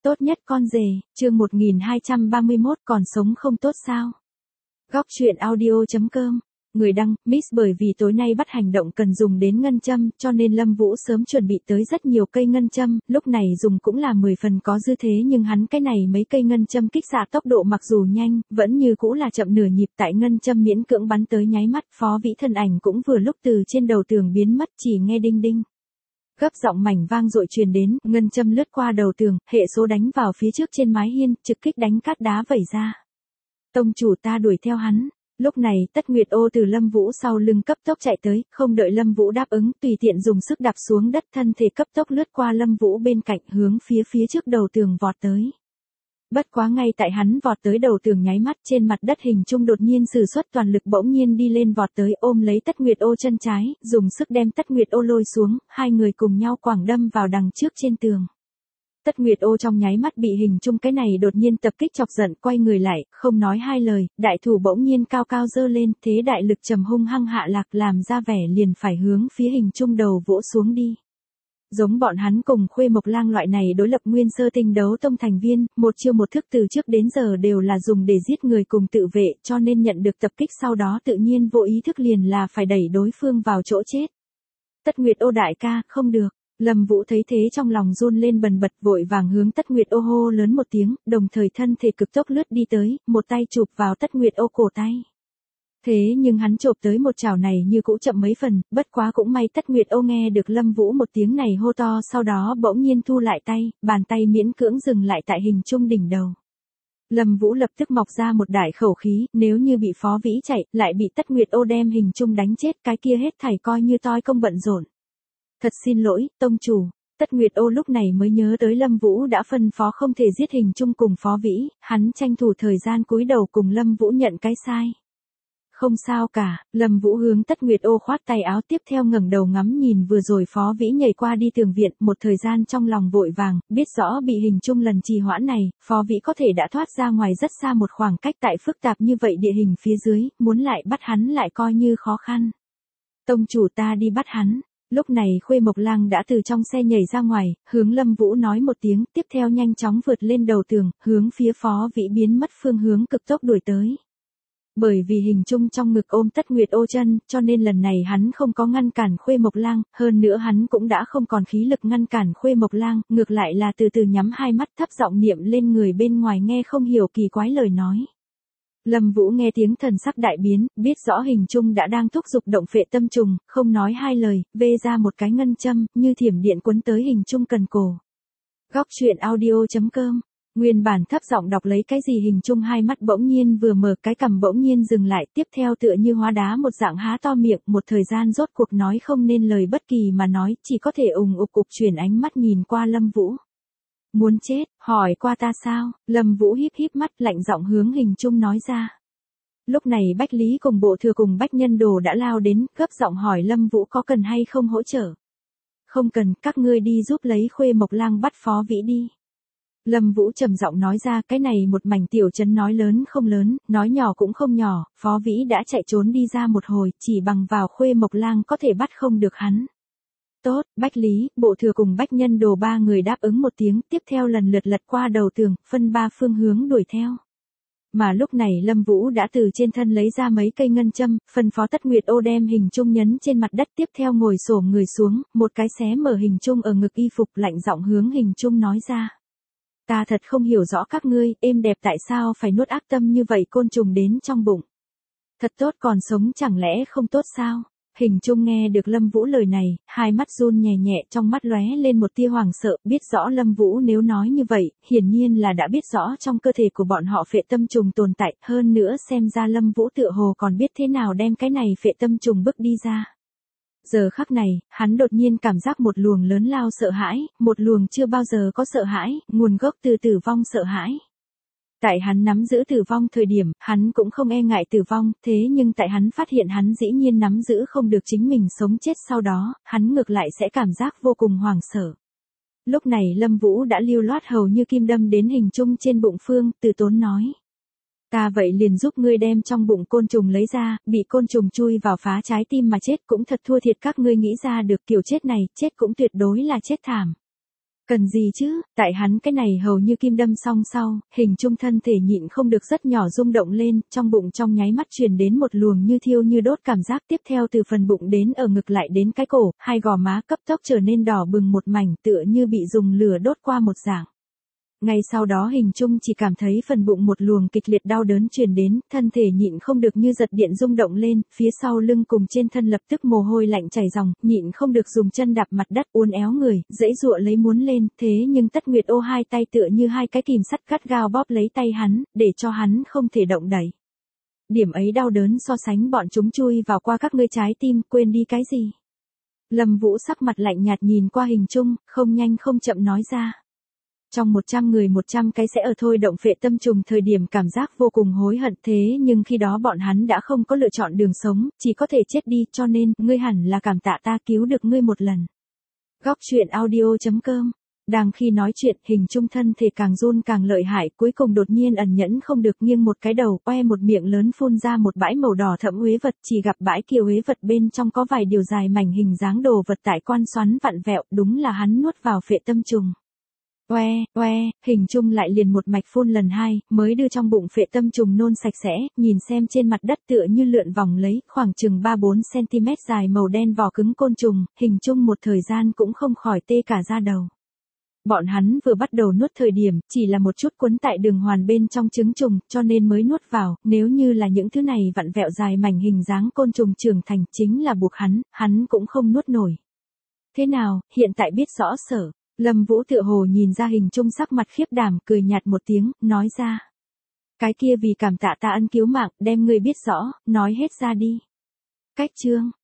Tốt nhất con rể, chương 1231 còn sống không tốt sao? Góc truyện audio.com. Người đăng, Miss bởi vì tối nay bắt hành động cần dùng đến ngân châm, cho nên Lâm Vũ sớm chuẩn bị tới rất nhiều cây ngân châm, lúc này dùng cũng là 10 phần có dư thế nhưng hắn cái này mấy cây ngân châm kích xạ tốc độ mặc dù nhanh, vẫn như cũ là chậm nửa nhịp tại ngân châm miễn cưỡng bắn tới nháy mắt, Phó Vĩ thân ảnh cũng vừa lúc từ trên đầu tường biến mất chỉ nghe đinh đinh. Gấp giọng mảnh vang dội truyền đến, ngân châm lướt qua đầu tường, hệ số đánh vào phía trước trên mái hiên, trực kích đánh cát đá vẩy ra. Tông chủ ta đuổi theo hắn. Lúc này, Tất Nguyệt Ô từ Lâm Vũ sau lưng cấp tốc chạy tới, không đợi Lâm Vũ đáp ứng, tùy tiện dùng sức đạp xuống đất, thân thể cấp tốc lướt qua Lâm Vũ bên cạnh, hướng phía trước đầu tường vọt tới. Bất quá ngay tại hắn vọt tới đầu tường nháy mắt, trên mặt đất hình trung đột nhiên sử xuất toàn lực bỗng nhiên đi lên vọt tới, ôm lấy Tất Nguyệt Ô chân trái, dùng sức đem Tất Nguyệt Ô lôi xuống, hai người cùng nhau quẳng đâm vào đằng trước trên tường. Tất Nguyệt Ô trong nháy mắt bị hình trung cái này đột nhiên tập kích chọc giận, quay người lại, không nói hai lời, đại thủ bỗng nhiên cao cao giơ lên, thế đại lực trầm hung hăng hạ lạc, làm ra vẻ liền phải hướng phía hình trung đầu vỗ xuống đi. Giống bọn hắn cùng Khuê Mộc Lang loại này đối lập nguyên sơ tinh đấu tông thành viên, một chiêu một thức từ trước đến giờ đều là dùng để giết người cùng tự vệ, cho nên nhận được tập kích sau đó tự nhiên vô ý thức liền là phải đẩy đối phương vào chỗ chết. Tất Nguyệt Ô đại ca, không được. Lâm Vũ thấy thế trong lòng run lên bần bật, vội vàng hướng Tất Nguyệt Ô hô lớn một tiếng, đồng thời thân thể cực tốc lướt đi tới, một tay chụp vào Tất Nguyệt Ô cổ tay. Thế nhưng hắn chộp tới một chảo này như cũ chậm mấy phần, bất quá cũng may Tất Nguyệt Ô nghe được Lâm Vũ một tiếng này hô to, sau đó bỗng nhiên thu lại tay, bàn tay miễn cưỡng dừng lại tại hình trung đỉnh đầu. Lâm Vũ lập tức mọc ra một đại khẩu khí, nếu như bị Phó Vĩ chạy, lại bị Tất Nguyệt Ô đem hình trung đánh chết, cái kia hết thảy coi như toi công bận rộn. Thật xin lỗi, tông chủ. Tất Nguyệt Ô lúc này mới nhớ tới Lâm Vũ đã phân phó không thể giết hình trung cùng Phó Vĩ, hắn tranh thủ thời gian cúi đầu cùng Lâm Vũ nhận cái sai. Không sao cả, Lâm Vũ hướng Tất Nguyệt Ô khoát tay áo, tiếp theo ngẩng đầu ngắm nhìn vừa rồi Phó Vĩ nhảy qua đi tường viện, một thời gian trong lòng vội vàng, biết rõ bị hình trung lần trì hoãn này, Phó Vĩ có thể đã thoát ra ngoài rất xa một khoảng cách, tại phức tạp như vậy địa hình phía dưới, muốn lại bắt hắn lại coi như khó khăn. Tông chủ ta đi bắt hắn. Lúc này Khuê Mộc Lang đã từ trong xe nhảy ra ngoài, hướng Lâm Vũ nói một tiếng, tiếp theo nhanh chóng vượt lên đầu tường, hướng phía Phó Vĩ biến mất phương hướng cực tốc đuổi tới. Bởi vì hình trung trong ngực ôm Tất Nguyệt Ô chân, cho nên lần này hắn không có ngăn cản Khuê Mộc Lang, hơn nữa hắn cũng đã không còn khí lực ngăn cản Khuê Mộc Lang, ngược lại là từ từ nhắm hai mắt thấp giọng niệm lên người bên ngoài nghe không hiểu kỳ quái lời nói. Lâm Vũ nghe tiếng thần sắc đại biến, biết rõ hình trung đã đang thúc giục động phệ tâm trùng, không nói hai lời, vê ra một cái ngân châm, như thiểm điện cuốn tới hình trung cần cổ. Góc truyện audio.com. Nguyên bản thấp giọng đọc lấy cái gì hình trung hai mắt bỗng nhiên vừa mở, cái cằm bỗng nhiên dừng lại, tiếp theo tựa như hóa đá một dạng há to miệng, một thời gian rốt cuộc nói không nên lời bất kỳ mà nói, chỉ có thể ùng ục chuyển ánh mắt nhìn qua Lâm Vũ. Muốn chết, hỏi qua ta sao? Lâm Vũ híp híp mắt, lạnh giọng hướng hình trung nói ra. Lúc này Bách Lý cùng Bộ Thừa cùng Bách Nhân Đồ đã lao đến, gấp giọng hỏi Lâm Vũ có cần hay không hỗ trợ. Không cần, các ngươi đi giúp lấy Khuê Mộc Lang bắt Phó Vĩ đi. Lâm Vũ trầm giọng nói ra, cái này một mảnh tiểu trấn nói lớn không lớn, nói nhỏ cũng không nhỏ, Phó Vĩ đã chạy trốn đi ra một hồi, chỉ bằng vào Khuê Mộc Lang có thể bắt không được hắn. Tốt, Bách Lý, Bộ Thừa cùng Bách Nhân Đồ ba người đáp ứng một tiếng, tiếp theo lần lượt lật qua đầu tường, phân ba phương hướng đuổi theo. Mà lúc này Lâm Vũ đã từ trên thân lấy ra mấy cây ngân châm, phân phó Tất Nguyệt Ô đem hình trung nhấn trên mặt đất, tiếp theo ngồi xổm người xuống, một cái xé mở hình trung ở ngực y phục, lạnh giọng hướng hình trung nói ra. Ta thật không hiểu rõ các ngươi, êm đẹp tại sao phải nuốt ác tâm như vậy côn trùng đến trong bụng. Thật tốt còn sống chẳng lẽ không tốt sao? Hình trung nghe được Lâm Vũ lời này, hai mắt run nhẹ nhẹ, trong mắt lóe lên một tia hoảng sợ, biết rõ Lâm Vũ nếu nói như vậy, hiển nhiên là đã biết rõ trong cơ thể của bọn họ phệ tâm trùng tồn tại, hơn nữa xem ra Lâm Vũ tựa hồ còn biết thế nào đem cái này phệ tâm trùng bức đi ra. Giờ khắc này, hắn đột nhiên cảm giác một luồng lớn lao sợ hãi, một luồng chưa bao giờ có sợ hãi, nguồn gốc từ tử vong sợ hãi. Tại hắn nắm giữ tử vong thời điểm, hắn cũng không e ngại tử vong, thế nhưng tại hắn phát hiện hắn dĩ nhiên nắm giữ không được chính mình sống chết sau đó, hắn ngược lại sẽ cảm giác vô cùng hoảng sợ. Lúc này Lâm Vũ đã lưu loát hầu như kim đâm đến hình trung trên bụng phương, từ tốn nói. Ta vậy liền giúp ngươi đem trong bụng côn trùng lấy ra, bị côn trùng chui vào phá trái tim mà chết cũng thật thua thiệt các ngươi nghĩ ra được kiểu chết này, chết cũng tuyệt đối là chết thảm. Cần gì chứ, tại hắn cái này hầu như kim đâm xong sau, hình trung thân thể nhịn không được rất nhỏ rung động lên, trong bụng trong nháy mắt truyền đến một luồng như thiêu như đốt cảm giác, tiếp theo từ phần bụng đến ở ngực lại đến cái cổ, hai gò má cấp tốc trở nên đỏ bừng một mảnh tựa như bị dùng lửa đốt qua một dạng. Ngay sau đó hình trung chỉ cảm thấy phần bụng một luồng kịch liệt đau đớn truyền đến, thân thể nhịn không được như giật điện rung động lên, phía sau lưng cùng trên thân lập tức mồ hôi lạnh chảy ròng, nhịn không được dùng chân đạp mặt đất uốn éo người, dãy dụa lấy muốn lên, thế nhưng Tất Nguyệt Ô hai tay tựa như hai cái kìm sắt gắt gao bóp lấy tay hắn, để cho hắn không thể động đẩy. Điểm ấy đau đớn so sánh bọn chúng chui vào qua các ngươi trái tim, quên đi cái gì. Lâm Vũ sắc mặt lạnh nhạt nhìn qua hình trung, không nhanh không chậm nói ra. Trong 100 người 100 cái sẽ ở thôi động phệ tâm trùng thời điểm cảm giác vô cùng hối hận thế nhưng khi đó bọn hắn đã không có lựa chọn đường sống, chỉ có thể chết đi cho nên ngươi hẳn là cảm tạ ta cứu được ngươi một lần. Góc truyện audio.com. Đang khi nói chuyện hình trung thân thể càng run càng lợi hại cuối cùng đột nhiên ẩn nhẫn không được nghiêng một cái đầu oe một miệng lớn phun ra một bãi màu đỏ thẫm uế vật chỉ gặp bãi kia uế vật bên trong có vài điều dài mảnh hình dáng đồ vật tại quan xoắn vặn vẹo đúng là hắn nuốt vào phệ tâm trùng. Oe, oe, hình trung lại liền một mạch phun lần hai, mới đưa trong bụng phệ tâm trùng nôn sạch sẽ, nhìn xem trên mặt đất tựa như lượn vòng lấy, khoảng chừng 3-4 cm dài màu đen vỏ cứng côn trùng, hình trung một thời gian cũng không khỏi tê cả da đầu. Bọn hắn vừa bắt đầu nuốt thời điểm, chỉ là một chút quấn tại đường hoàn bên trong trứng trùng, cho nên mới nuốt vào, nếu như là những thứ này vặn vẹo dài mảnh hình dáng côn trùng trưởng thành chính là buộc hắn cũng không nuốt nổi. Thế nào, hiện tại biết rõ sở. Lâm Vũ tựa hồ nhìn ra hình trung sắc mặt khiếp đảm, cười nhạt một tiếng, nói ra. Cái kia vì cảm tạ ta ân cứu mạng, đem ngươi biết rõ, nói hết ra đi. Cách chương.